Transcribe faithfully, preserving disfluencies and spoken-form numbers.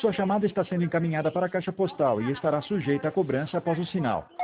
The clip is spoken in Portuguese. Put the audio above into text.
Sua chamada está sendo encaminhada para a caixa postal e estará sujeita a cobrança após o sinal.